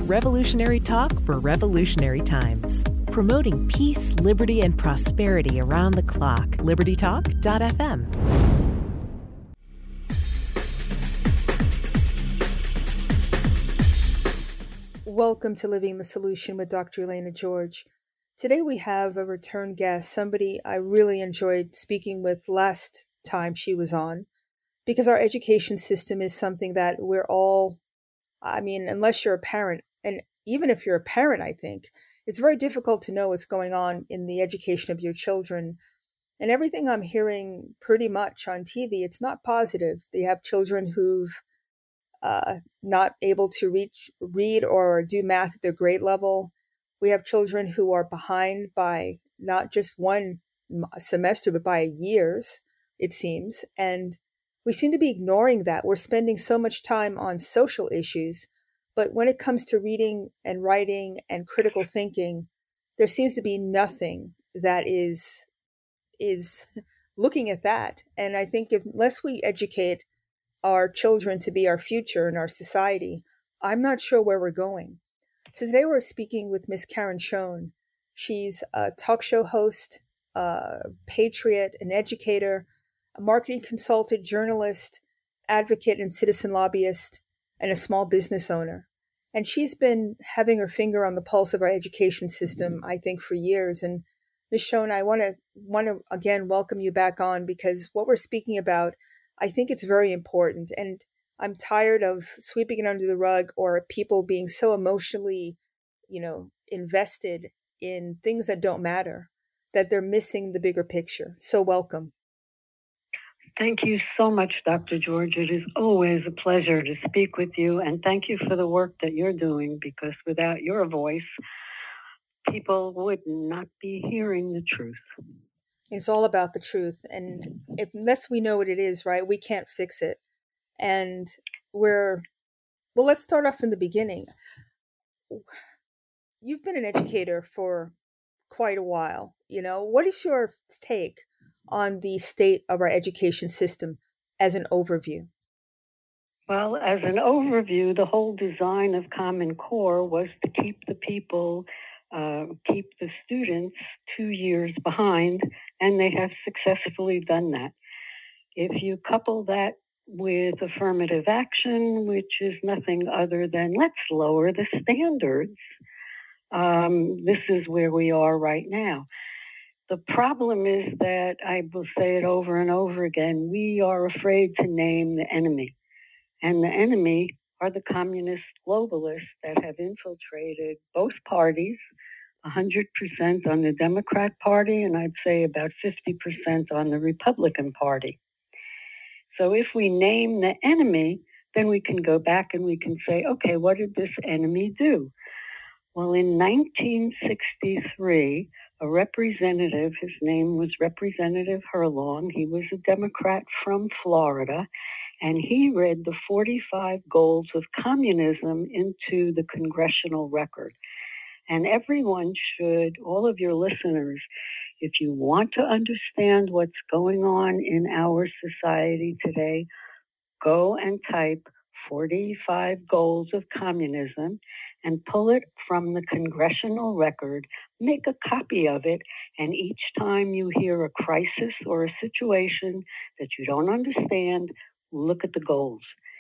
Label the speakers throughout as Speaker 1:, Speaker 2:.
Speaker 1: Revolutionary talk for revolutionary times. Promoting peace, liberty, and prosperity around the clock. LibertyTalk.fm.
Speaker 2: Welcome to Living the Solution with Dr. Elena George. Today we have a return guest, somebody I really enjoyed speaking with last time she was on, because our education system is something that we're all, unless you're a parent, and even if you're a parent, I think, it's very difficult to know what's going on in the education of your children. And everything I'm hearing pretty much on TV, it's not positive. They have children who've not able to read or do math at their grade level. We have children who are behind by not just one semester, but by years, it seems. And we seem to be ignoring that. We're spending so much time on social issues, but when it comes to reading and writing and critical thinking, there seems to be nothing that is looking at that. And I think unless we educate our children to be our future in our society, I'm not sure where we're going. So today we're speaking with Miss Karen Schoen. She's a talk show host, a patriot, an educator, a marketing consultant, journalist, advocate, and citizen lobbyist, and a small business owner. And she's been having her finger on the pulse of our education system, I think, for years. And Ms. Schoen, I want to again welcome you back on, because what we're speaking about, I think it's very important. And I'm tired of sweeping it under the rug, or people being so emotionally, invested in things that don't matter, that they're missing the bigger picture. So welcome.
Speaker 3: Thank you so much, Dr. George. It is always a pleasure to speak with you, and thank you for the work that you're doing, because without your voice, people would not be hearing the truth.
Speaker 2: It's all about the truth, and unless we know what it is, right, we can't fix it. And let's start off from the beginning. You've been an educator for quite a while. What is your take on the state of our education system as an overview?
Speaker 3: Well, as an overview, the whole design of Common Core was to keep the people, keep the students 2 years behind, and they have successfully done that. If you couple that with affirmative action, which is nothing other than let's lower the standards, this is where we are right now. The problem is that, I will say it over and over again, we are afraid to name the enemy. And the enemy are the communist globalists that have infiltrated both parties, 100% on the Democrat Party, and I'd say about 50% on the Republican Party. So if we name the enemy, then we can go back and we can say, okay, what did this enemy do? Well, in 1963, a representative, his name was Representative Herlong, he was a Democrat from Florida, and he read the 45 goals of communism into the congressional record. And everyone should, all of your listeners, if you want to understand what's going on in our society today, go and type 45 goals of communism and pull it from the congressional record, make a copy of it, and each time you hear a crisis or a situation that you don't understand, look at the goals.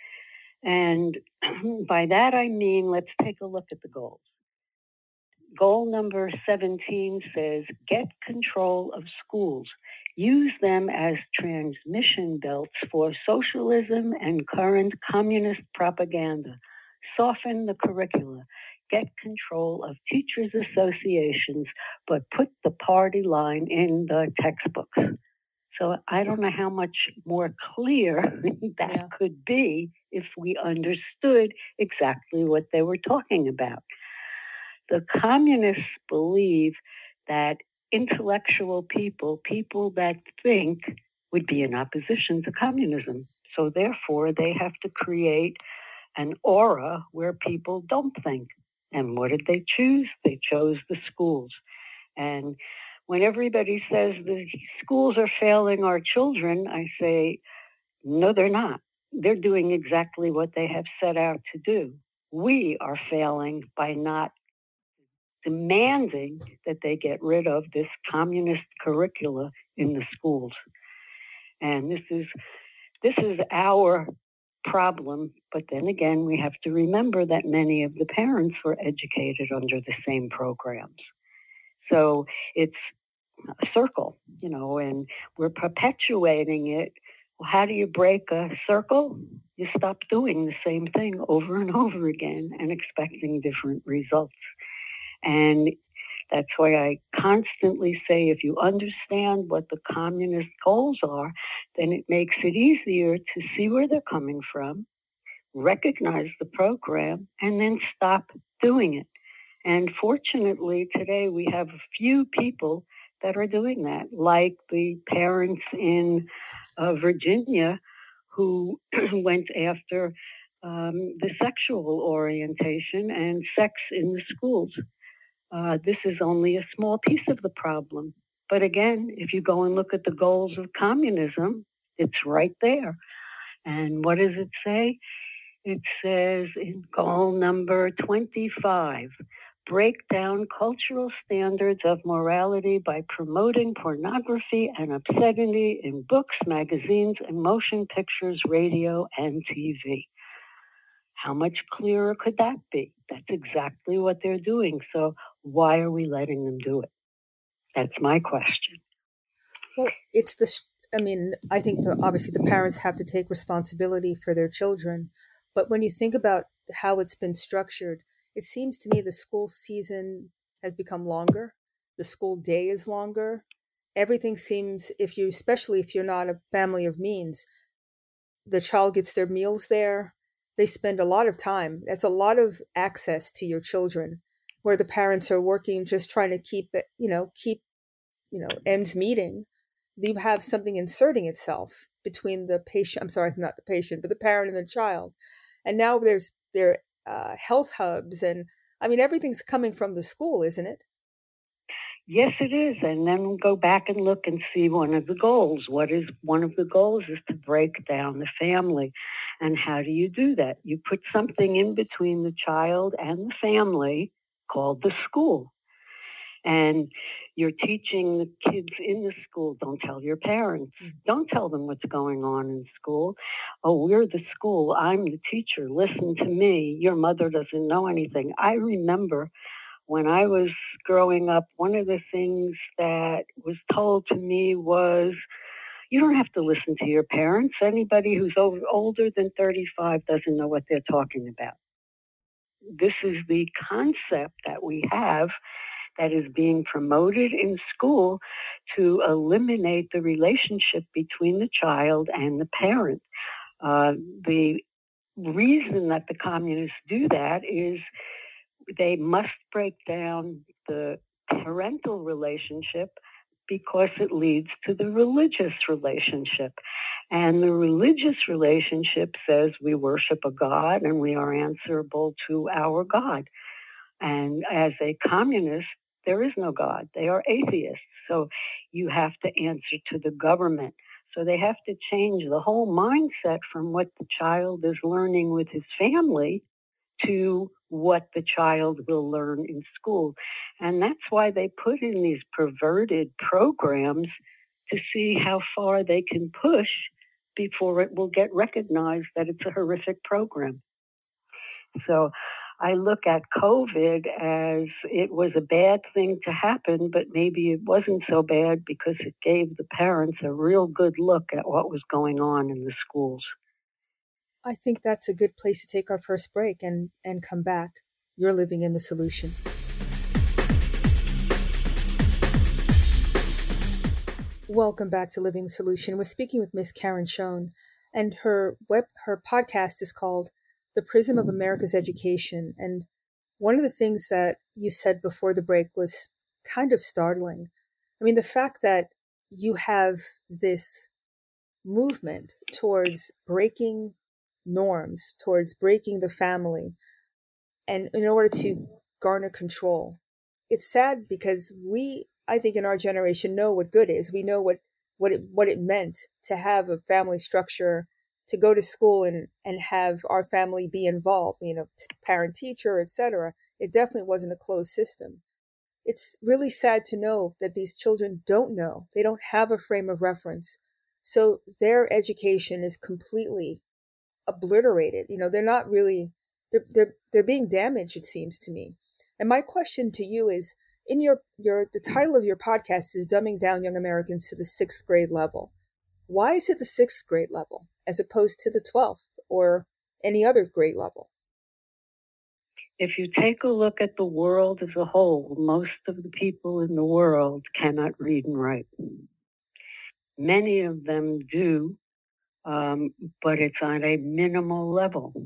Speaker 3: And by that I mean, let's take a look at the goals. Goal number 17 says, get control of schools. Use them as transmission belts for socialism and current communist propaganda. Soften the curricula. Get control of teachers' associations, but put the party line in the textbooks. So I don't know how much more clear that could be if we understood exactly what they were talking about. The communists believe that intellectual people that think, would be in opposition to communism. So therefore, they have to create an aura where people don't think. And what did they choose? They chose the schools. And when everybody says the schools are failing our children, I say, no, they're not. They're doing exactly what they have set out to do. we are failing by not demanding that they get rid of this communist curricula in the schools. And this is our problem, but then again, we have to remember that many of the parents were educated under the same programs. So it's a circle, and we're perpetuating it. Well, how do you break a circle? You stop doing the same thing over and over again and expecting different results. And that's why I constantly say, if you understand what the communist goals are, then it makes it easier to see where they're coming from, recognize the program, and then stop doing it. And fortunately, today we have a few people that are doing that, like the parents in Virginia who went after the sexual orientation and sex in the schools. This is only a small piece of the problem. But again, if you go and look at the goals of communism, it's right there. And what does it say? It says in goal number 25, break down cultural standards of morality by promoting pornography and obscenity in books, magazines, and motion pictures, radio, and TV. How much clearer could that be? That's exactly what they're doing. So why are we letting them do it? That's my question.
Speaker 2: Well, I think obviously the parents have to take responsibility for their children. But when you think about how it's been structured, it seems to me the school season has become longer. The school day is longer. Everything seems, especially if you're not a family of means, the child gets their meals there. They spend a lot of time. That's a lot of access to your children, where the parents are working, just trying to keep ends meeting. You have something inserting itself between the patient. I'm sorry, not the patient, but the parent and the child. And now there are health hubs, and everything's coming from the school, isn't it?
Speaker 3: Yes, it is. And then we'll go back and look and see one of the goals. What is one of the goals is to break down the family. And how do you do that? You put something in between the child and the family called the school. And you're teaching the kids in the school, don't tell your parents. Don't tell them what's going on in school. Oh, we're the school. I'm the teacher. Listen to me. Your mother doesn't know anything. I remember when I was growing up, one of the things that was told to me was, you don't have to listen to your parents. Anybody who's older than 35 doesn't know what they're talking about. This is the concept that we have that is being promoted in school to eliminate the relationship between the child and the parent. The reason that the communists do that is they must break down the parental relationship because it leads to the religious relationship. And the religious relationship says we worship a God and we are answerable to our God. And as a communist, there is no God. They are atheists. So you have to answer to the government. So they have to change the whole mindset from what the child is learning with his family to what the child will learn in school. And that's why they put in these perverted programs to see how far they can push before it will get recognized that it's a horrific program. So I look at COVID as it was a bad thing to happen, but maybe it wasn't so bad because it gave the parents a real good look at what was going on in the schools.
Speaker 2: I think that's a good place to take our first break and come back. You're living in the solution. Welcome back to Living the Solution. We're speaking with Miss Karen Schoen, and her podcast is called The Prism of America's Education. And one of the things that you said before the break was kind of startling. The fact that you have this movement towards breaking norms, towards breaking the family, and in order to garner control. It's sad because I think in our generation, know what good is. We know what it meant to have a family structure to go to school and have our family be involved, parent teacher, etc. It definitely wasn't a closed system. It's really sad to know that these children don't know. They don't have a frame of reference. So their education is completely obliterated. They're not really, they're being damaged, it seems to me. And my question to you is, in the title of your podcast is Dumbing Down Young Americans to the 6th grade level. Why is it the 6th grade level as opposed to the 12th or any other grade level?
Speaker 3: If you take a look at the world as a whole, most of the people in the world cannot read and write. Many of them do, but it's on a minimal level.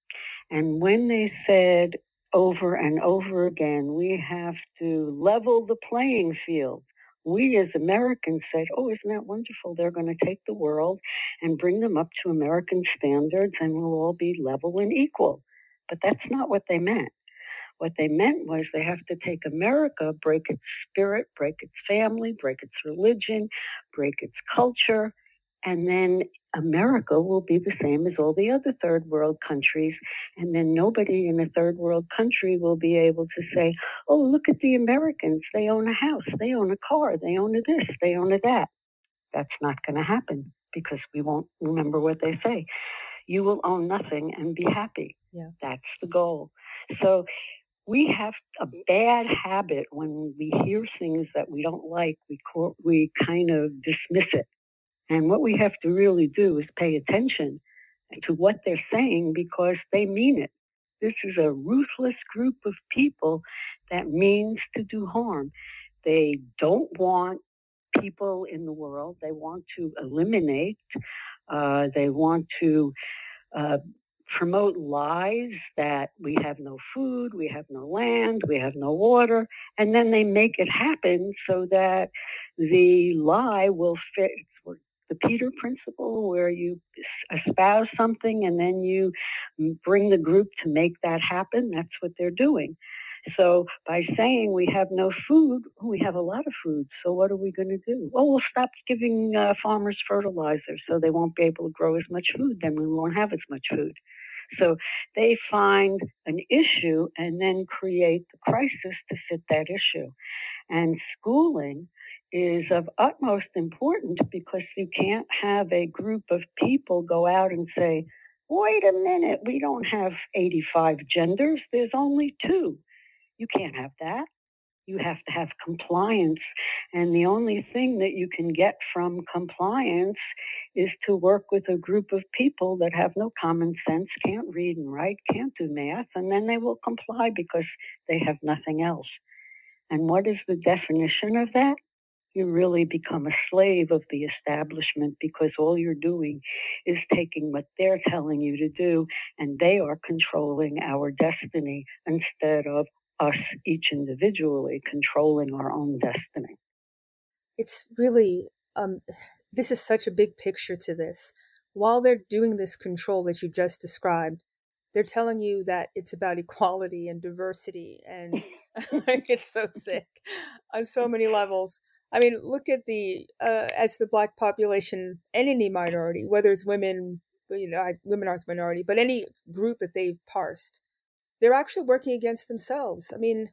Speaker 3: And when they said over and over again, we have to level the playing field, we as Americans said, oh, isn't that wonderful? They're going to take the world and bring them up to American standards and we'll all be level and equal. But that's not what they meant. What they meant was they have to take America, break its spirit, break its family, break its religion, break its culture, and then America will be the same as all the other third world countries. And then nobody in a third world country will be able to say, oh, look at the Americans. They own a house, they own a car, they own a this, they own a that. That's not going to happen because we won't remember what they say. You will own nothing and be happy.
Speaker 2: Yeah.
Speaker 3: That's the goal. So we have a bad habit when we hear things that we don't like, we kind of dismiss it. And what we have to really do is pay attention to what they're saying because they mean it. This is a ruthless group of people that means to do harm. They don't want people in the world. They want to eliminate. They want to promote lies that we have no food, we have no land, we have no water, and then they make it happen so that the lie will fit. The Peter Principle, where you espouse something and then you bring the group to make that happen, that's what they're doing. So by saying we have no food, we have a lot of food. So what are we going to do? Well, we'll stop giving farmers fertilizer so they won't be able to grow as much food. Then we won't have as much food. So they find an issue and then create the crisis to fit that issue. And schooling is of utmost importance because you can't have a group of people go out and say, wait a minute, we don't have 85 genders, there's only 2. You can't have that. You have to have compliance. And the only thing that you can get from compliance is to work with a group of people that have no common sense, can't read and write, can't do math, and then they will comply because they have nothing else. And what is the definition of that? You really become a slave of the establishment because all you're doing is taking what they're telling you to do, and they are controlling our destiny instead of us each individually controlling our own destiny.
Speaker 2: It's really, this is such a big picture to this. While they're doing this control that you just described, they're telling you that it's about equality and diversity, and it's so sick on so many levels. I mean, look at as the Black population and any minority, whether it's women, women aren't the minority, but any group that they've parsed, they're actually working against themselves. I mean,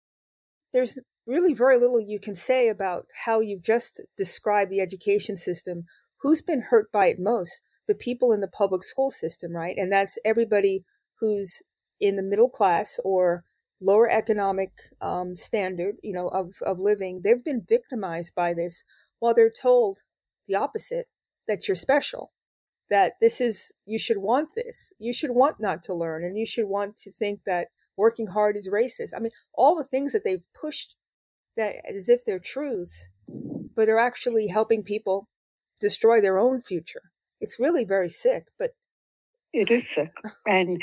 Speaker 2: there's really very little you can say about how you've just described the education system. Who's been hurt by it most? The people in the public school system, right? And that's everybody who's in the middle class or lower economic standard, of living. They've been victimized by this while they're told the opposite, that you're special, that you should want this. You should want not to learn, and you should want to think that working hard is racist. I mean, all the things that they've pushed that as if they're truths, but are actually helping people destroy their own future. It's really very sick, but
Speaker 3: it is sick. And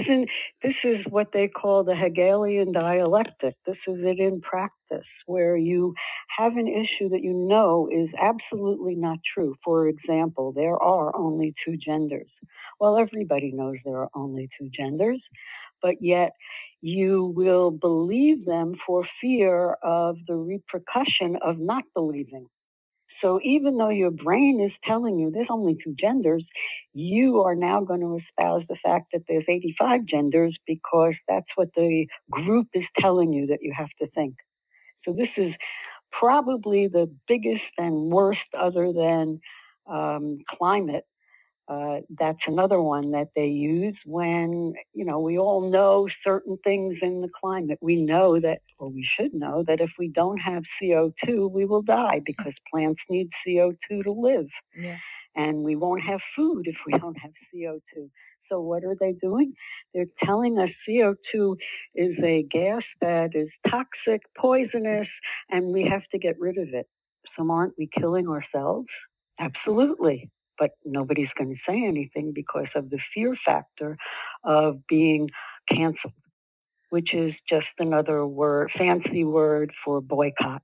Speaker 3: this is what they call the Hegelian dialectic. This is it in practice, where you have an issue that you know is absolutely not true. For example, there are only 2 genders. Well, everybody knows there are only 2 genders, but yet you will believe them for fear of the repercussion of not believing. So even though your brain is telling you there's only two genders, you are now going to espouse the fact that there's 85 genders because that's what the group is telling you that you have to think. So this is probably the biggest and worst, other than climate. That's another one that they use when, we all know certain things in the climate. We know that, or we should know that if we don't have CO2, we will die because plants need CO2 to live.
Speaker 2: Yeah.
Speaker 3: And we won't have food if we don't have CO2. So what are they doing? They're telling us CO2 is a gas that is toxic, poisonous, and we have to get rid of it. So aren't we killing ourselves? Absolutely. But nobody's going to say anything because of the fear factor of being canceled, which is just another fancy word for boycott.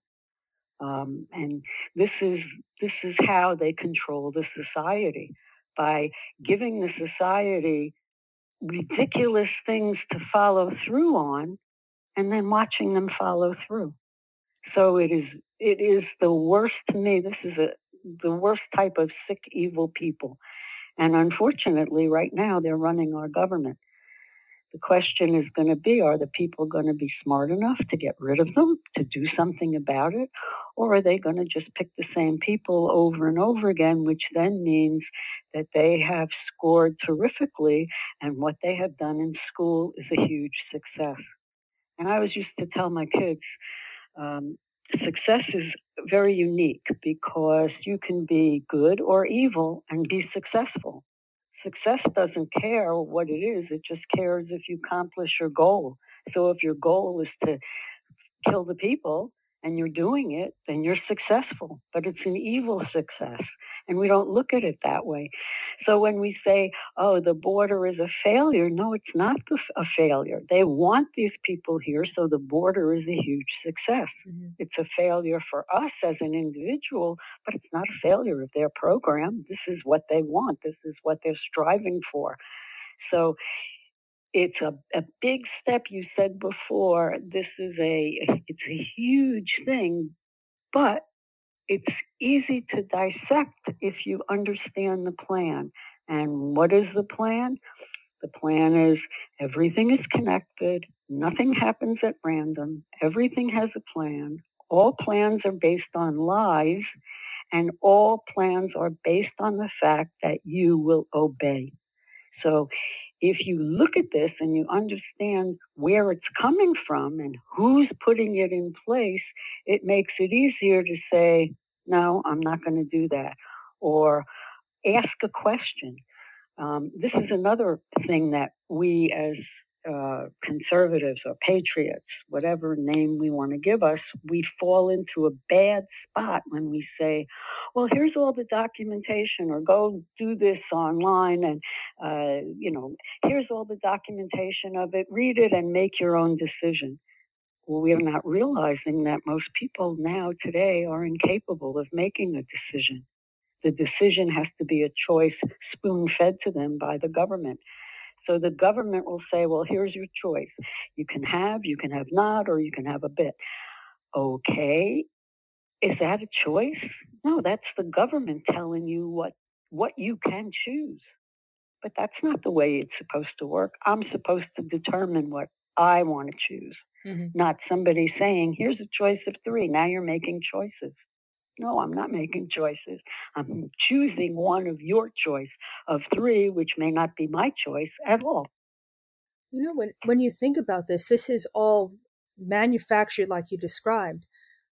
Speaker 3: And this is how they control the society, by giving the society ridiculous things to follow through on, and then watching them follow through. So it is the worst to me. This is the worst type of sick, evil people. And unfortunately, right now, they're running our government. The question is going to be, are the people going to be smart enough to get rid of them, to do something about it? Or are they going to just pick the same people over and over again, which then means that they have scored terrifically, and what they have done in school is a huge success. And I always used to tell my kids, success is very unique because you can be good or evil and be successful. Success doesn't care what it is. It just cares if you accomplish your goal. So if your goal is to kill the people and you're doing it, then you're successful. But it's an evil success. And we don't look at it that way. So when we say, oh, the border is a failure, no, it's not a failure. They want these people here, so the border is a huge success. Mm-hmm. It's a failure for us as an individual, but it's not a failure of their program. This is what they want. This is what they're striving for. So it's a big step. You said before, it's a huge thing, but it's easy to dissect if you understand the plan. And what is the plan? The plan is everything is connected. Nothing happens at random. Everything has a plan. All plans are based on lies, and all plans are based on the fact that you will obey. So if you look at this and you understand where it's coming from and who's putting it in place, it makes it easier to say, no, I'm not going to do that. Or ask a question. This is another thing that we as conservatives or patriots, whatever name we want to give us, we fall into a bad spot when we say, well, here's all the documentation, or go do this online, and, here's all the documentation of it, read it and make your own decision. Well, we are not realizing that most people now today are incapable of making a decision. The decision has to be a choice spoon-fed to them by the government. So the government will say, well, here's your choice. You can have not, or you can have a bit. Okay, is that a choice? No, that's the government telling you what you can choose. But that's not the way it's supposed to work. I'm supposed to determine what I want to choose, not somebody saying, here's a choice of 3. Now you're making choices. No, I'm not making choices. I'm choosing one of your choice of 3, which may not be my choice at all.
Speaker 2: When you think about this is all manufactured like you described.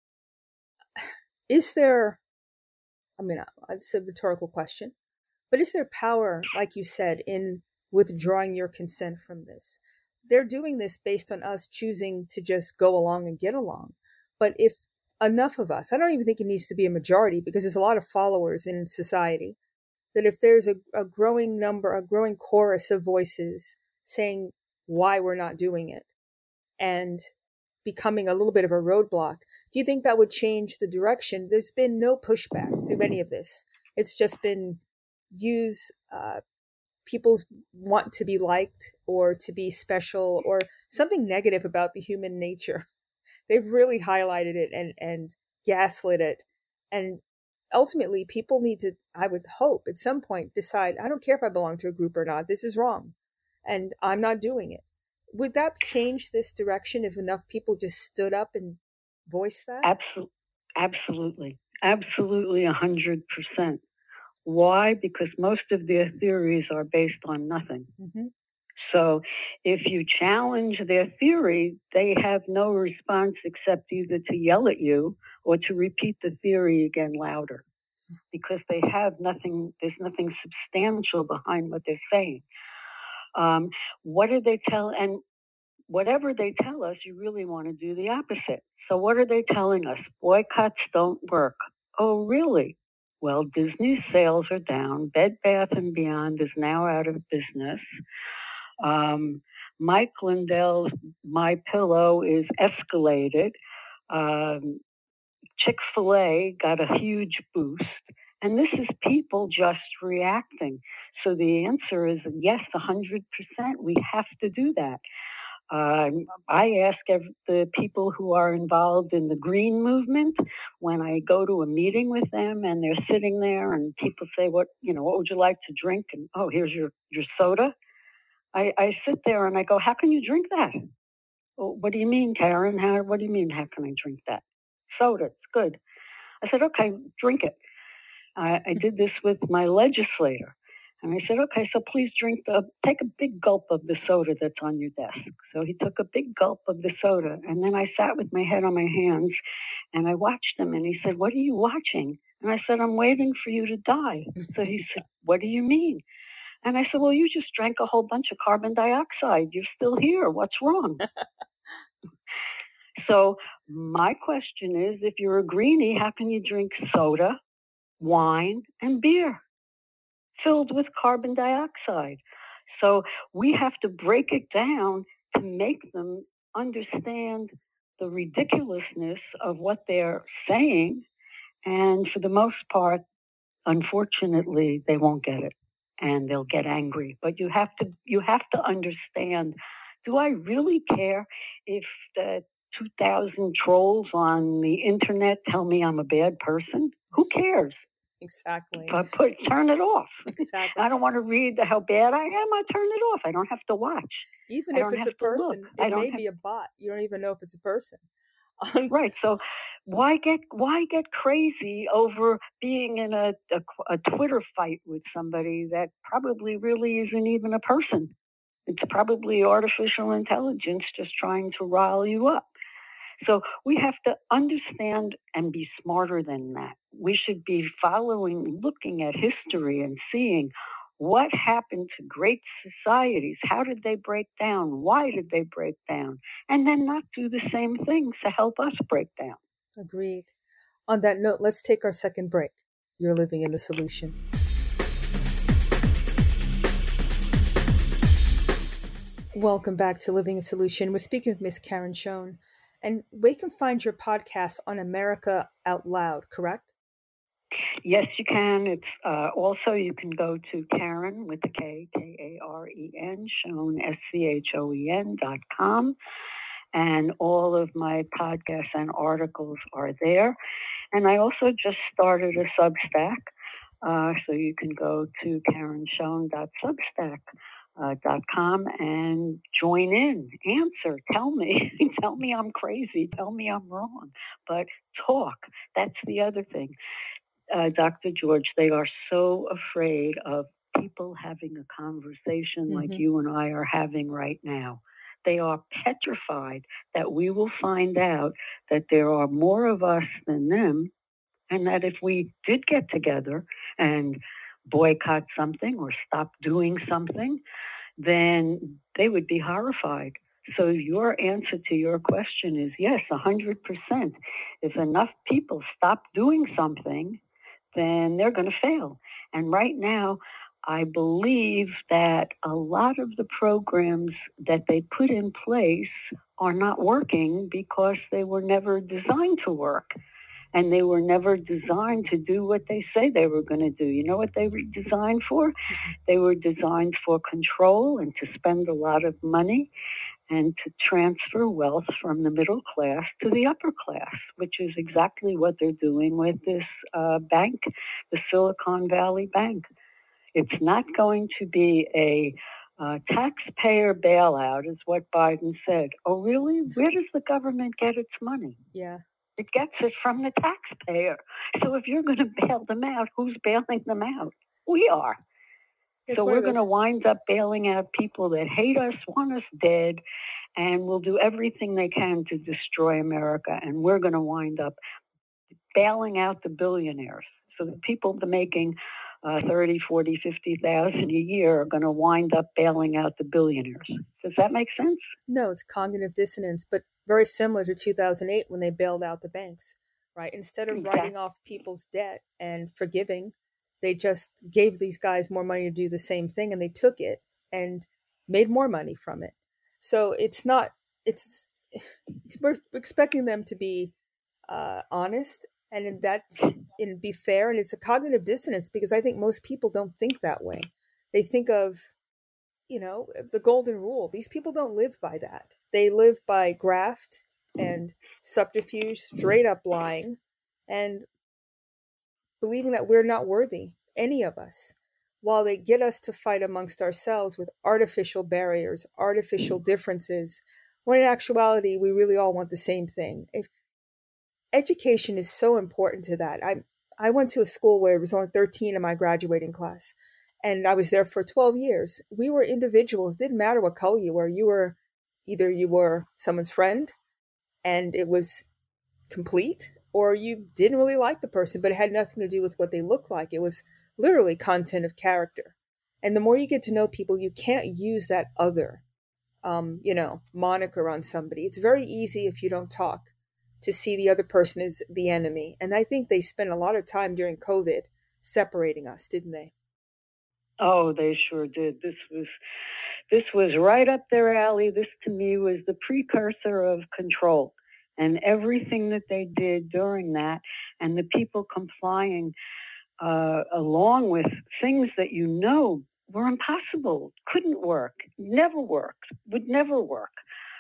Speaker 2: Is there, it's a rhetorical question, but is there power, like you said, in withdrawing your consent from this? They're doing this based on us choosing to just go along and get along. But if enough of us, I don't even think it needs to be a majority, because there's a lot of followers in society, that if there's a growing chorus of voices saying why we're not doing it and becoming a little bit of a roadblock, do you think that would change the direction? There's been no pushback through any of this. It's just been people's want to be liked or to be special or something negative about the human nature. They've really highlighted it and gaslit it. And ultimately people need to, I would hope at some point, decide, I don't care if I belong to a group or not, this is wrong and I'm not doing it. Would that change this direction if enough people just stood up and voiced that?
Speaker 3: Absolutely. Absolutely 100%. Why? Because most of their theories are based on nothing.
Speaker 2: Mm-hmm.
Speaker 3: So if you challenge their theory, they have no response except either to yell at you or to repeat the theory again louder, because they have nothing, there's nothing substantial behind what they're saying. What do they tell? And whatever they tell us, you really want to do the opposite. So what are they telling us? Boycotts don't work. Oh, really? Well, Disney's sales are down. Bed Bath & Beyond is now out of business. Mike Lindell's My Pillow is escalated. Chick-fil-A got a huge boost. And this is people just reacting. So the answer is yes, 100%. We have to do that. I ask the people who are involved in the green movement, when I go to a meeting with them and they're sitting there and people say, what would you like to drink? And, oh, here's your soda. I sit there and I go, how can you drink that? Well, what do you mean, Karen? What do you mean, how can I drink that? Soda, it's good. I said, okay, drink it. I did this with my legislator. And I said, okay, so please take a big gulp of the soda that's on your desk. So he took a big gulp of the soda. And then I sat with my head on my hands and I watched him. And he said, what are you watching? And I said, I'm waiting for you to die. So he said, what do you mean? And I said, well, you just drank a whole bunch of carbon dioxide. You're still here. What's wrong? So my question is, if you're a greenie, how can you drink soda, wine, and beer filled with carbon dioxide? So we have to break it down to make them understand the ridiculousness of what they're saying. And for the most part, unfortunately, they won't get it and they'll get angry. But you have to understand, do I really care if the 2,000 trolls on the internet tell me I'm a bad person? Who cares?
Speaker 2: Exactly.
Speaker 3: Turn it off.
Speaker 2: Exactly.
Speaker 3: I don't want to read how bad I am. I turn it off. I don't have to watch.
Speaker 2: Even if it's a person, it may be a bot. You don't even know if it's a person.
Speaker 3: Right. So why get crazy over being in a Twitter fight with somebody that probably really isn't even a person? It's probably artificial intelligence just trying to rile you up. So we have to understand and be smarter than that. We should be looking at history and seeing what happened to great societies. How did they break down? Why did they break down? And then not do the same things to help us break down.
Speaker 2: Agreed. On that note, let's take our second break. You're living in the solution. Welcome back to Living in Solution. We're speaking with Miss Karen Schoen. And we can find your podcast on America Out Loud, correct?
Speaker 3: Yes, you can. It's also, you can go to Karen with the K, Karen, Schoen, SCHOEN.com. And all of my podcasts and articles are there. And I also just started a Substack. So you can go to karenschoen.substack.com and join in, answer, tell me I'm crazy, tell me I'm wrong, but talk. That's the other thing. Dr. George, they are so afraid of people having a conversation like you and I are having right now. They are petrified that we will find out that there are more of us than them, and that if we did get together and boycott something or stop doing something, then they would be horrified. So your answer to your question is yes, 100%. If enough people stop doing something, then they're going to fail. And right now, I believe that a lot of the programs that they put in place are not working because they were never designed to work. And they were never designed to do what they say they were going to do. You know what they were designed for? They were designed for control and to spend a lot of money. and to transfer wealth from the middle class to the upper class, which is exactly what they're doing with this bank, the Silicon Valley Bank. It's not going to be a taxpayer bailout, is what Biden said. Oh, really? Where does the government get its money?
Speaker 2: Yeah.
Speaker 3: It gets it from the taxpayer. So if you're going to bail them out, who's bailing them out? We are. So we're going to wind up bailing out people that hate us, want us dead, and will do everything they can to destroy America. And we're going to wind up bailing out the billionaires. So the people that are making 30, 40, 50,000 a year are going to wind up bailing out the billionaires. Does that make sense?
Speaker 2: No, it's cognitive dissonance, but very similar to 2008 when they bailed out the banks, right? Instead of writing off people's debt and forgiving, they just gave these guys more money to do the same thing, and they took it and made more money from it. So we're expecting them to be honest and be fair. And it's a cognitive dissonance because I think most people don't think that way. They think of, the golden rule. These people don't live by that. They live by graft and subterfuge, straight up lying, and believing that we're not worthy, any of us, while they get us to fight amongst ourselves with artificial barriers, artificial differences, when in actuality, we really all want the same thing. Education is so important to that. I went to a school where it was only 13 in my graduating class, and I was there for 12 years. We were individuals. It didn't matter what color you were. Either you were someone's friend and it was complete, or you didn't really like the person, but it had nothing to do with what they looked like. It was literally content of character. And the more you get to know people, you can't use that other, moniker on somebody. It's very easy if you don't talk to see the other person as the enemy. And I think they spent a lot of time during COVID separating us, didn't they?
Speaker 3: Oh, they sure did. This was right up their alley. This to me was the precursor of control. And everything that they did during that, and the people complying along with things that were impossible, couldn't work, never worked, would never work.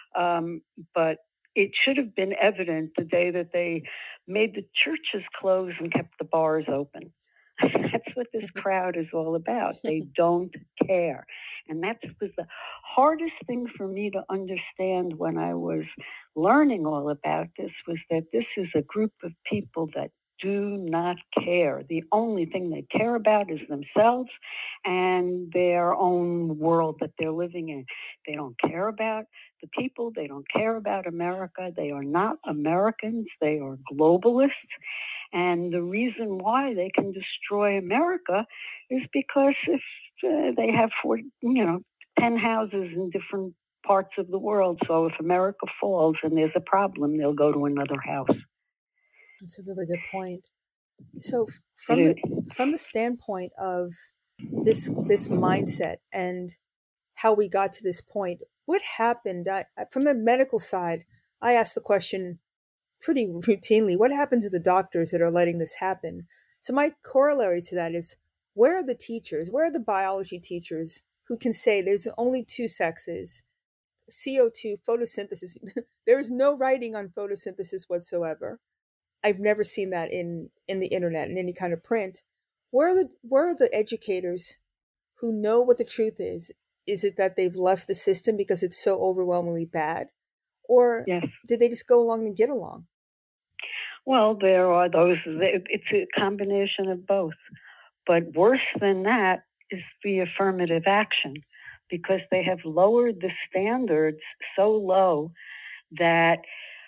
Speaker 3: But it should have been evident the day that they made the churches close and kept the bars open. That's what this crowd is all about. They don't care. And that was the hardest thing for me to understand when I was learning all about this, was that this is a group of people that do not care. The only thing they care about is themselves and their own world that they're living in. They don't care about the people. They don't care about America. They are not Americans. They are globalists. And the reason why they can destroy America is because if they have 10 houses in different parts of the world. So if America falls and there's a problem, they'll go to another house.
Speaker 2: That's a really good point. So from the standpoint of this mindset and how we got to this point, what happened from the medical side? I asked the question pretty routinely, what happened to the doctors that are letting this happen? So my corollary to that is, where are the teachers? Where are the biology teachers who can say there's only two sexes, CO2, photosynthesis? There is no writing on photosynthesis whatsoever. I've never seen that in the internet, in any kind of print. Where are the educators who know what the truth is? Is it that they've left the system because it's so overwhelmingly bad? Or did they just go along and get along?
Speaker 3: Well, there are those. It's a combination of both. But worse than that is the affirmative action, because they have lowered the standards so low that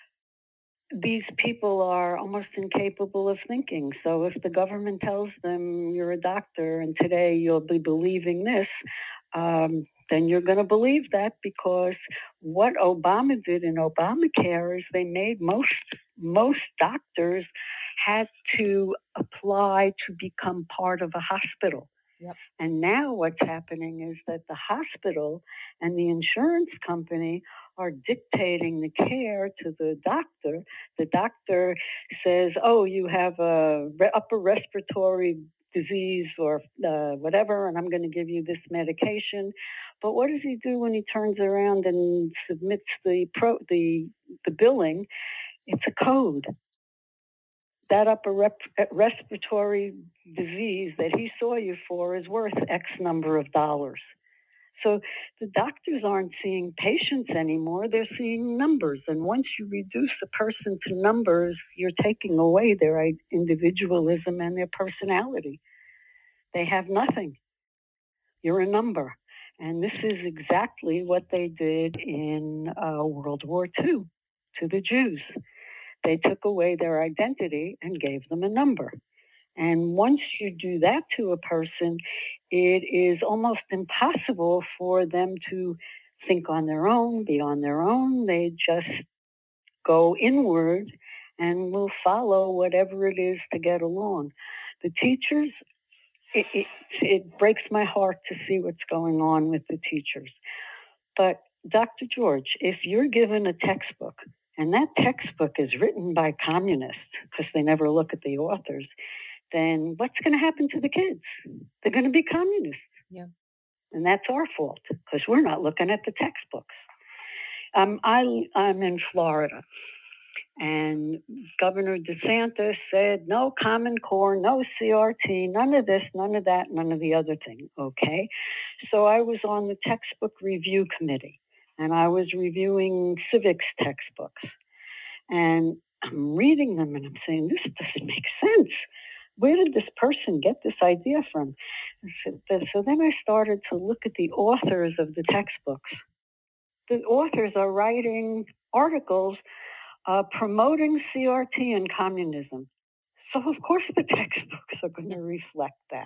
Speaker 3: these people are almost incapable of thinking. So if the government tells them you're a doctor and today you'll be believing this, then you're going to believe that, because what Obama did in Obamacare is they made most doctors had to apply to become part of a hospital.
Speaker 2: Yep.
Speaker 3: And now what's happening is that the hospital and the insurance company are dictating the care to the doctor. The doctor says, oh, you have a upper respiratory disease or whatever, and I'm going to give you this medication. But what does he do when he turns around and submits the billing? It's a code. That upper respiratory disease that he saw you for is worth X number of dollars. So the doctors aren't seeing patients anymore, they're seeing numbers. And once you reduce a person to numbers, you're taking away their individualism and their personality. They have nothing. You're a number. And this is exactly what they did in World War II to the Jews. They took away their identity and gave them a number. And once you do that to a person, it is almost impossible for them to think on their own, be on their own. They just go inward and will follow whatever it is to get along. The teachers, it breaks my heart to see what's going on with the teachers. But Dr. George, if you're given a textbook, and that textbook is written by communists, because they never look at the authors, then what's going to happen to the kids? They're going to be communists.
Speaker 2: Yeah.
Speaker 3: And that's our fault, because we're not looking at the textbooks. I'm in Florida, and Governor DeSantis said, no Common Core, no CRT, none of this, none of that, none of the other thing, okay? So I was on the textbook review committee, and I was reviewing civics textbooks. And I'm reading them, and I'm saying, this doesn't make sense. Where did this person get this idea from? So then I started to look at the authors of the textbooks. The authors are writing articles promoting CRT and communism. So of course the textbooks are going to reflect that.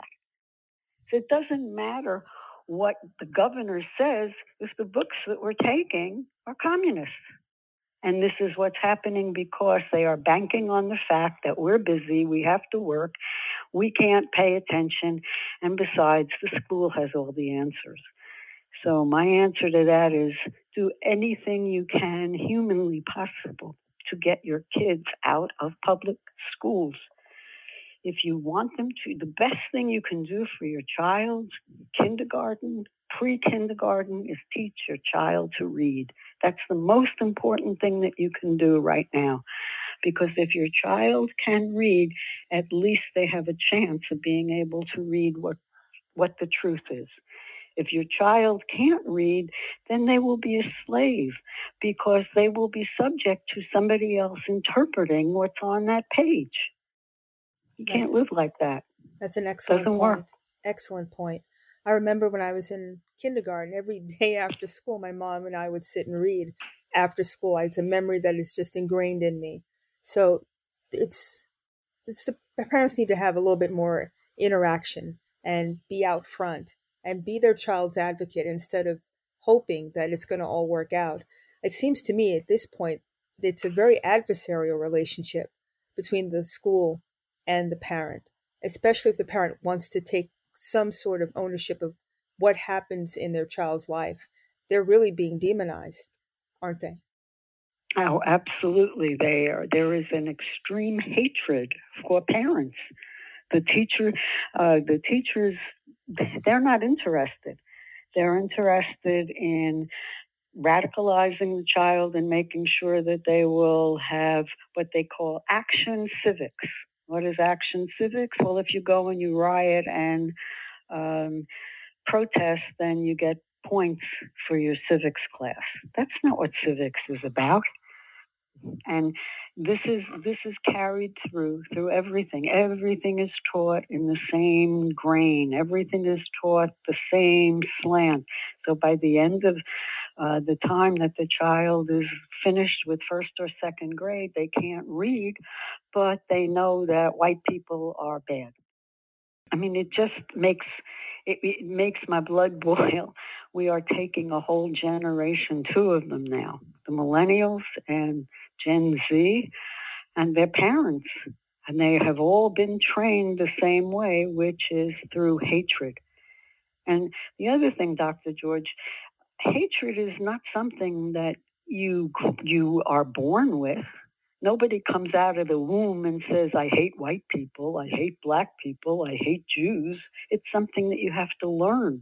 Speaker 3: So it doesn't matter what the governor says if the books that we're taking are communist. And this is what's happening because they are banking on the fact that we're busy, we have to work, we can't pay attention, and besides, the school has all the answers. So my answer to that is do anything you can humanly possible to get your kids out of public schools. If you want them to, the best thing you can do for your child, kindergarten, pre-kindergarten, is teach your child to read. That's the most important thing that you can do right now. Because if your child can read, at least they have a chance of being able to read what the truth is. If your child can't read, then they will be a slave because they will be subject to somebody else interpreting what's on that page. You can't live like that.
Speaker 2: That's an excellent
Speaker 3: point.
Speaker 2: Work. Excellent point. I remember when I was in kindergarten, every day after school, my mom and I would sit and read after school. It's a memory that is just ingrained in me. So it's the parents need to have a little bit more interaction and be out front and be their child's advocate instead of hoping that it's going to all work out. It seems to me at this point, it's a very adversarial relationship between the school and the parent, especially if the parent wants to take some sort of ownership of what happens in their child's life. They're really being demonized, aren't they?
Speaker 3: Oh, absolutely. They are. There is an extreme hatred for parents. The teachers, they're not interested. They're interested in radicalizing the child and making sure that they will have what they call action civics. What is action civics? Well, if you go and you riot and protest, then you get points for your civics class. That's not what civics is about. And this is carried through everything. Everything is taught in the same grain. Everything is taught the same slant. So by the end of the time that the child is finished with first or second grade, they can't read, but they know that white people are bad. I mean, it just makes my blood boil. We are taking a whole generation, two of them now, the millennials and Gen Z, and their parents. And they have all been trained the same way, which is through hatred. And the other thing, Dr. George, hatred is not something that you are born with. Nobody comes out of the womb and says, I hate white people, I hate black people, I hate Jews. It's something that you have to learn.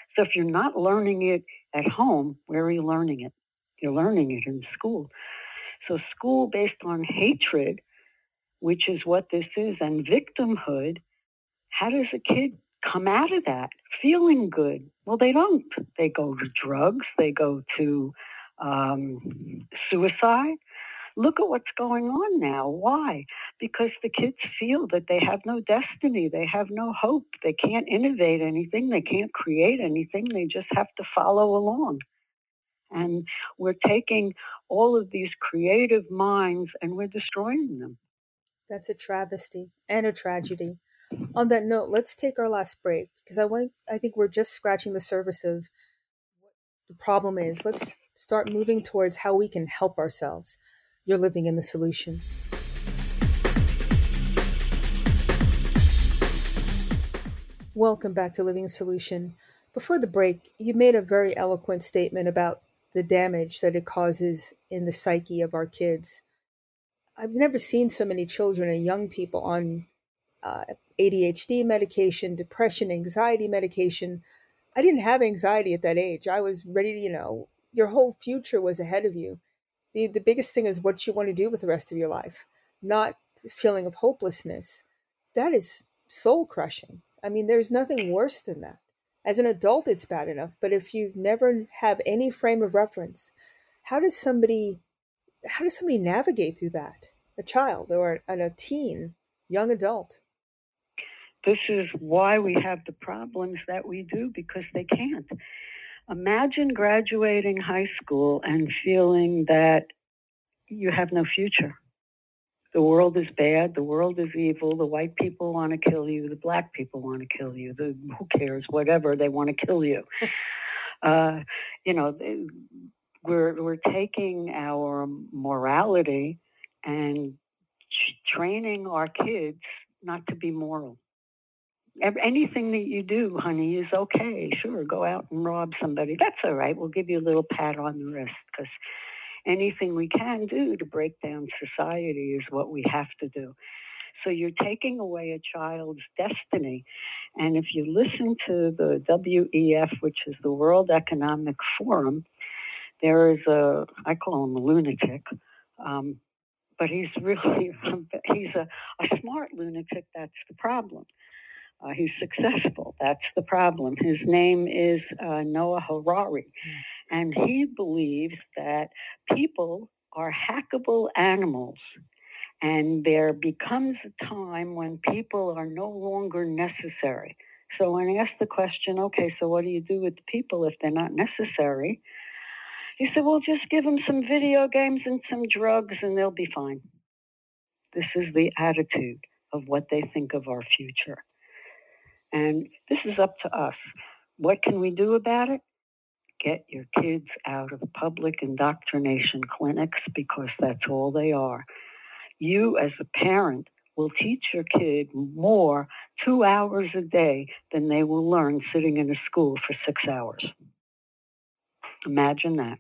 Speaker 3: So if you're not learning it at home, where are you learning it? You're learning it in school. So school based on hatred, which is what this is, and victimhood, how does a kid come out of that feeling good? Well, they don't. They go to drugs. They go to suicide. Look at what's going on now. Why? Because the kids feel that they have no destiny. They have no hope. They can't innovate anything. They can't create anything. They just have to follow along. And we're taking all of these creative minds and we're destroying them.
Speaker 2: That's a travesty and a tragedy. On that note, let's take our last break because I think we're just scratching the surface of what the problem is. Let's start moving towards how we can help ourselves. You're living in the solution. Welcome back to Living Solution. Before the break, you made a very eloquent statement about the damage that it causes in the psyche of our kids. I've never seen so many children and young people on ADHD medication, depression, anxiety medication. I didn't have anxiety at that age. I was ready to, your whole future was ahead of you. The biggest thing is what you want to do with the rest of your life, not the feeling of hopelessness. That is soul crushing. I mean, there's nothing worse than that. As an adult, it's bad enough. But if you never have any frame of reference, how does somebody navigate through that? A child or a teen, young adult?
Speaker 3: This is why we have the problems that we do, because they can't. Imagine graduating high school and feeling that you have no future. The world is bad. The world is evil. The white people want to kill you. The black people want to kill you. Who cares? Whatever, they want to kill you. We're taking our morality and training our kids not to be moral. Anything that you do, honey, is okay. Sure, go out and rob somebody. That's all right. We'll give you a little pat on the wrist, because anything we can do to break down society is what we have to do. So you're taking away a child's destiny. And if you listen to the WEF, which is the World Economic Forum, there is I call him a lunatic, but he's a smart lunatic. That's the problem. He's successful. That's the problem. His name is Noah Harari. And he believes that people are hackable animals. And there becomes a time when people are no longer necessary. So when I ask the question, okay, so what do you do with the people if they're not necessary? He said, well, just give them some video games and some drugs and they'll be fine. This is the attitude of what they think of our future. And this is up to us. What can we do about it? Get your kids out of public indoctrination clinics, because that's all they are. You, as a parent, will teach your kid more 2 hours a day than they will learn sitting in a school for 6 hours. Imagine that.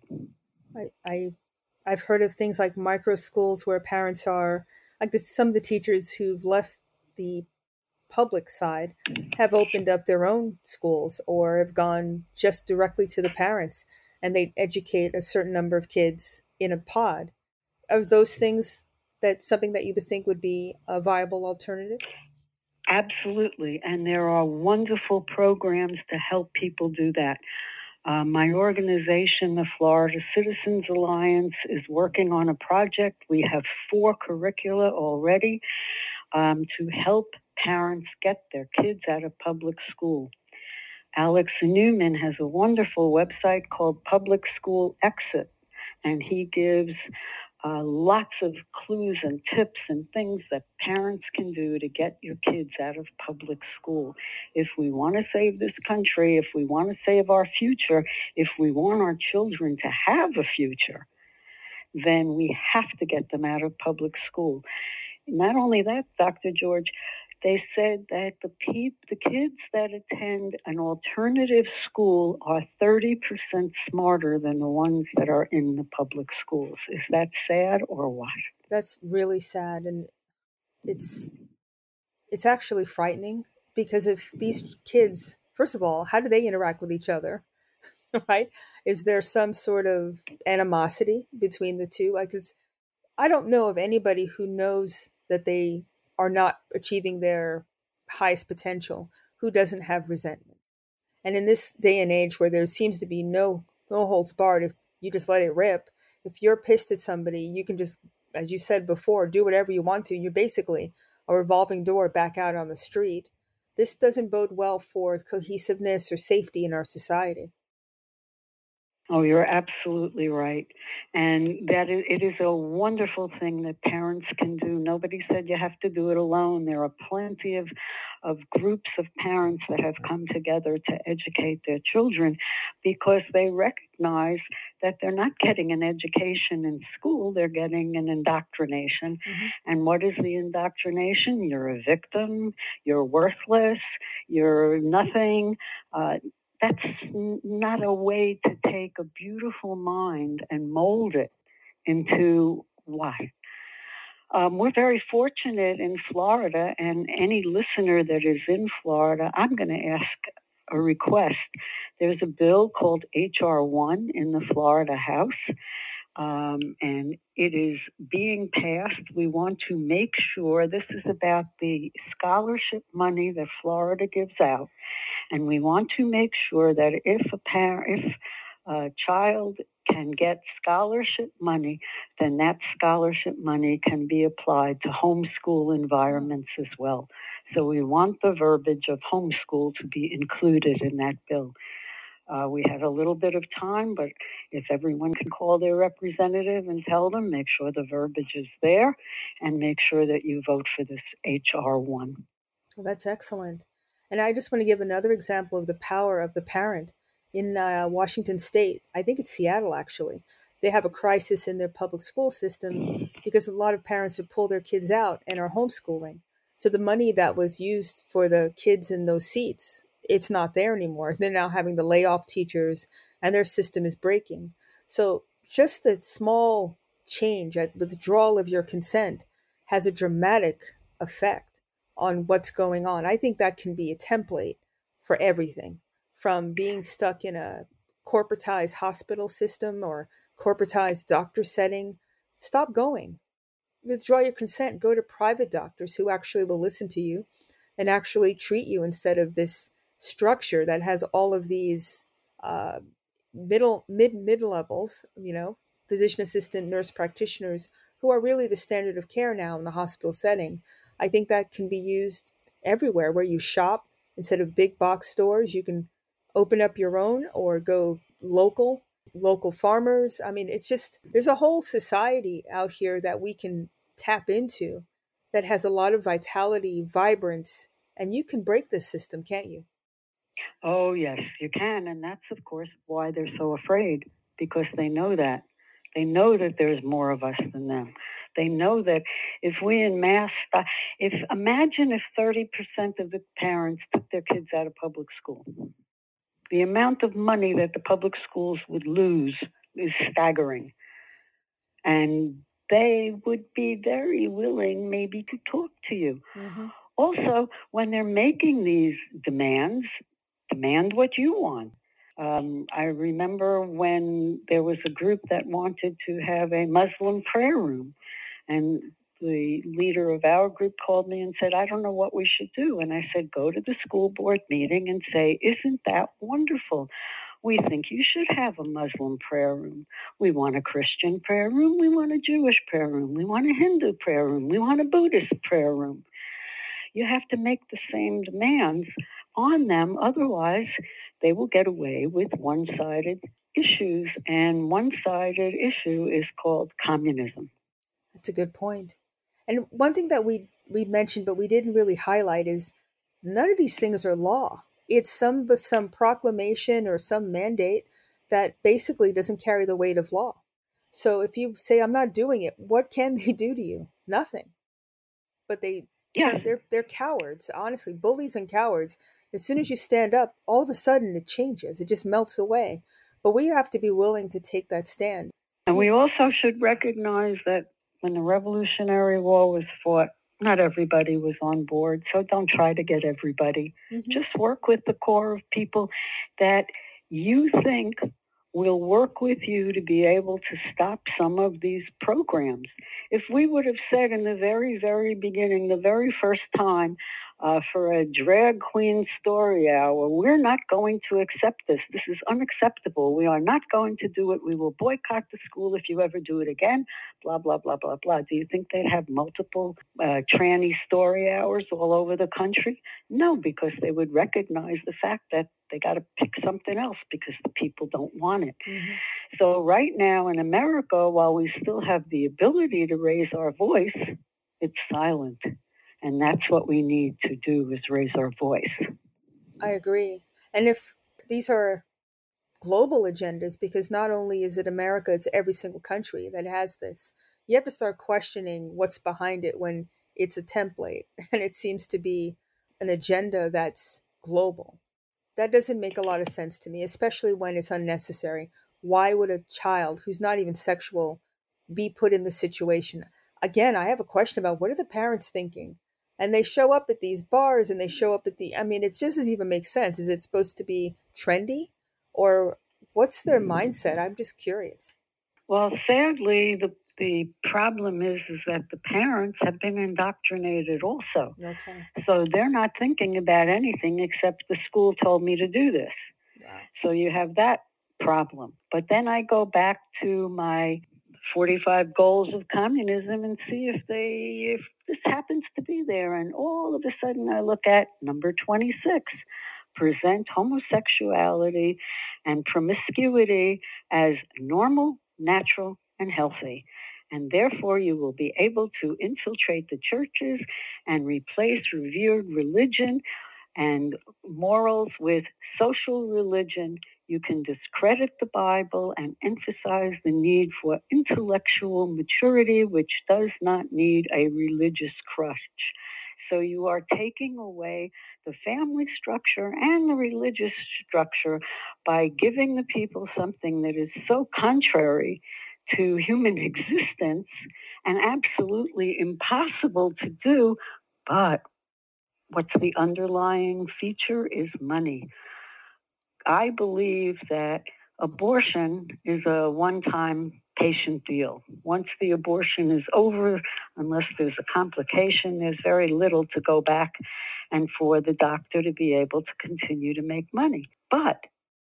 Speaker 2: I've heard of things like micro schools where parents are, like some of the teachers who've left the public side have opened up their own schools or have gone just directly to the parents, and they educate a certain number of kids in a pod. Are those things something that you would think would be a viable alternative?
Speaker 3: Absolutely. And there are wonderful programs to help people do that. My organization, the Florida Citizens Alliance, is working on a project. We have 4 curricula already to help parents get their kids out of public school. Alex Newman has a wonderful website called Public School Exit, and he gives lots of clues and tips and things that parents can do to get your kids out of public school. If we want to save this country, if we want to save our future, if we want our children to have a future, then we have to get them out of public school. Not only that, Dr. George, they said that the kids that attend an alternative school are 30% smarter than the ones that are in the public schools. Is that sad or what?
Speaker 2: That's really sad, and it's actually frightening, because if these kids First of all, how do they interact with each other? Right? Is there some sort of animosity between the two? Like, 'cause I don't know of anybody who knows that they are not achieving their highest potential who doesn't have resentment. And in this day and age where there seems to be no holds barred, if you just let it rip, if you're pissed at somebody, you can just, as you said before, do whatever you want to. You're basically a revolving door back out on the street. This doesn't bode well for cohesiveness or safety in our society.
Speaker 3: Oh, you're absolutely right. And it is a wonderful thing that parents can do. Nobody said you have to do it alone. There are plenty of groups of parents that have come together to educate their children because they recognize that they're not getting an education in school, they're getting an indoctrination.
Speaker 2: Mm-hmm.
Speaker 3: And what is the indoctrination? You're a victim, you're worthless, you're nothing. That's not a way to take a beautiful mind and mold it into life. We're very fortunate in Florida, and any listener that is in Florida, I'm going to ask a request. There's a bill called H.R. 1 in the Florida House, and it is being passed. We want to make sure this is about the scholarship money that Florida gives out. And we want to make sure that if a child can get scholarship money, then that scholarship money can be applied to homeschool environments as well. So we want the verbiage of homeschool to be included in that bill. We have a little bit of time, but if everyone can call their representative and tell them, make sure the verbiage is there and make sure that you vote for this H.R. 1.
Speaker 2: Well, that's excellent. And I just want to give another example of the power of the parent. In Washington State, I think it's Seattle actually, they have a crisis in their public school system because a lot of parents have pulled their kids out and are homeschooling. So the money that was used for the kids in those seats, it's not there anymore. They're now having to lay off teachers and their system is breaking. So just the small change, at withdrawal of your consent, has a dramatic effect on what's going on. I think that can be a template for everything, from being stuck in a corporatized hospital system or corporatized doctor setting. Stop going. Withdraw your consent. Go to private doctors who actually will listen to you and actually treat you instead of this structure that has all of these mid levels, physician assistant, nurse practitioners who are really the standard of care now in the hospital setting. I think that can be used everywhere where you shop. Instead of big box stores, you can open up your own or go local farmers. I mean, it's just, there's a whole society out here that we can tap into that has a lot of vitality, vibrance, and you can break this system, can't you?
Speaker 3: Oh, yes, you can. And that's, of course, why they're so afraid, because they know that. They know that there's more of us than them. They know that if we en masse, imagine if 30% of the parents took their kids out of public school. The amount of money that the public schools would lose is staggering. And they would be very willing maybe to talk to you.
Speaker 2: Mm-hmm.
Speaker 3: Also, when they're making these demands, demand what you want. I remember when there was a group that wanted to have a Muslim prayer room, and the leader of our group called me and said, I don't know what we should do. And I said, go to the school board meeting and say, isn't that wonderful? We think you should have a Muslim prayer room. We want a Christian prayer room. We want a Jewish prayer room. We want a Hindu prayer room. We want a Buddhist prayer room. You have to make the same demands on them. Otherwise, they will get away with one-sided issues. And one-sided issue is called communism.
Speaker 2: That's a good point. And one thing that we mentioned, but we didn't really highlight, is none of these things are law. It's some proclamation or some mandate that basically doesn't carry the weight of law. So if you say, I'm not doing it, what can they do to you? Nothing. But they're cowards, honestly, bullies and cowards. As soon as you stand up, all of a sudden it changes. It just melts away. But we have to be willing to take that stand.
Speaker 3: And we also should recognize that when the Revolutionary War was fought, not everybody was on board, so don't try to get everybody.
Speaker 2: Mm-hmm.
Speaker 3: Just work with the core of people that you think will work with you to be able to stop some of these programs. If we would have said in the very, very beginning, the very first time, for a drag queen story hour, we're not going to accept this. This is unacceptable. We are not going to do it. We will boycott the school if you ever do it again, blah, blah, blah, blah, blah. Do you think they'd have multiple tranny story hours all over the country? No, because they would recognize the fact that they got to pick something else because the people don't want it.
Speaker 2: Mm-hmm.
Speaker 3: So right now in America, while we still have the ability to raise our voice, it's silent. And that's what we need to do, is raise our voice.
Speaker 2: I agree. And if these are global agendas, because not only is it America, it's every single country that has this, you have to start questioning what's behind it when it's a template and it seems to be an agenda that's global. That doesn't make a lot of sense to me, especially when it's unnecessary. Why would a child who's not even sexual be put in this situation? Again, I have a question about what are the parents thinking? And they show up at these bars and they show up at it just doesn't even make sense. Is it supposed to be trendy? Or what's their mindset? I'm just curious.
Speaker 3: Well, sadly, the problem is that the parents have been indoctrinated also.
Speaker 2: Okay.
Speaker 3: So they're not thinking about anything except the school told me to do this.
Speaker 2: Wow.
Speaker 3: So you have that problem. But then I go back to my 45 goals of communism and see if this happens to be there. And all of a sudden I look at number 26, present homosexuality and promiscuity as normal, natural, and healthy. And therefore you will be able to infiltrate the churches and replace revered religion and morals with social religion. You can discredit the Bible and emphasize the need for intellectual maturity, which does not need a religious crutch. So you are taking away the family structure and the religious structure by giving the people something that is so contrary to human existence and absolutely impossible to do. But what's the underlying feature is money. I believe that abortion is a one-time patient deal. Once the abortion is over, unless there's a complication, there's very little to go back and for the doctor to be able to continue to make money. But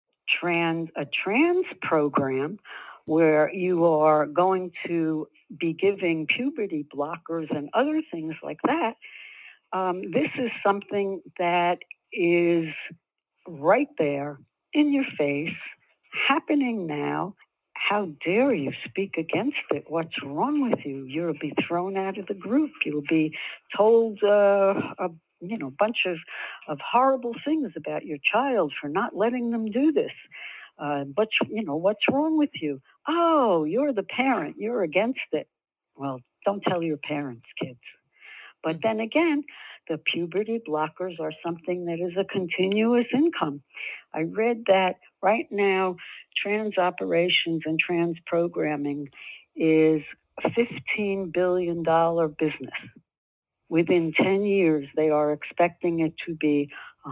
Speaker 3: a trans program where you are going to be giving puberty blockers and other things like that, this is something that is right there in your face, happening now. How dare you speak against it? What's wrong with you? You'll be thrown out of the group. You'll be told a bunch of horrible things about your child for not letting them do this. But what's wrong with you? Oh, you're the parent. You're against it. Well, don't tell your parents, kids. But then again, the puberty blockers are something that is a continuous income. I read that right now, trans operations and trans programming is a $15 billion business. Within 10 years, they are expecting it to be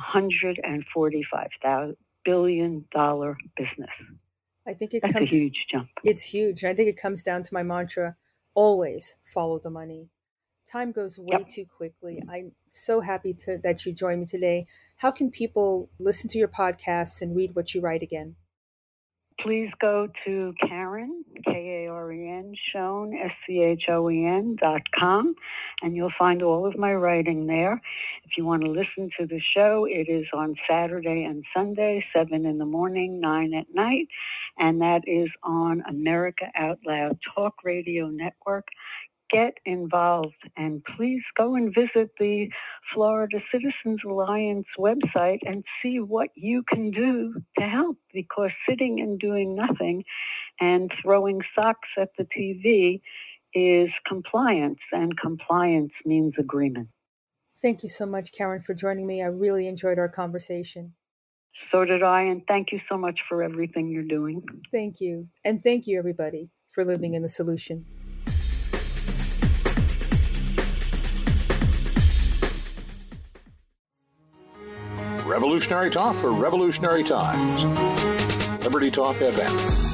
Speaker 3: $145 billion business.
Speaker 2: I think
Speaker 3: that's a huge jump.
Speaker 2: It's huge. And I think it comes down to my mantra, always follow the money. Time goes way too quickly. I'm so happy that you joined me today. How can people listen to your podcasts and read what you write again?
Speaker 3: Please go to Karen, Karen, Schoen, SCHOEN.com, and you'll find all of my writing there. If you want to listen to the show, it is on Saturday and Sunday, 7 in the morning, 9 at night, and that is on America Out Loud Talk Radio Network. Get involved, and please go and visit the Florida Citizens Alliance website and see what you can do to help, because sitting and doing nothing and throwing socks at the TV is compliance, and compliance means agreement.
Speaker 2: Thank you so much, Karen, for joining me. I really enjoyed our conversation.
Speaker 3: So did I, and thank you so much for everything you're doing.
Speaker 2: Thank you. And thank you, everybody, for living in the solution.
Speaker 4: Revolutionary talk for revolutionary times. Liberty Talk FM.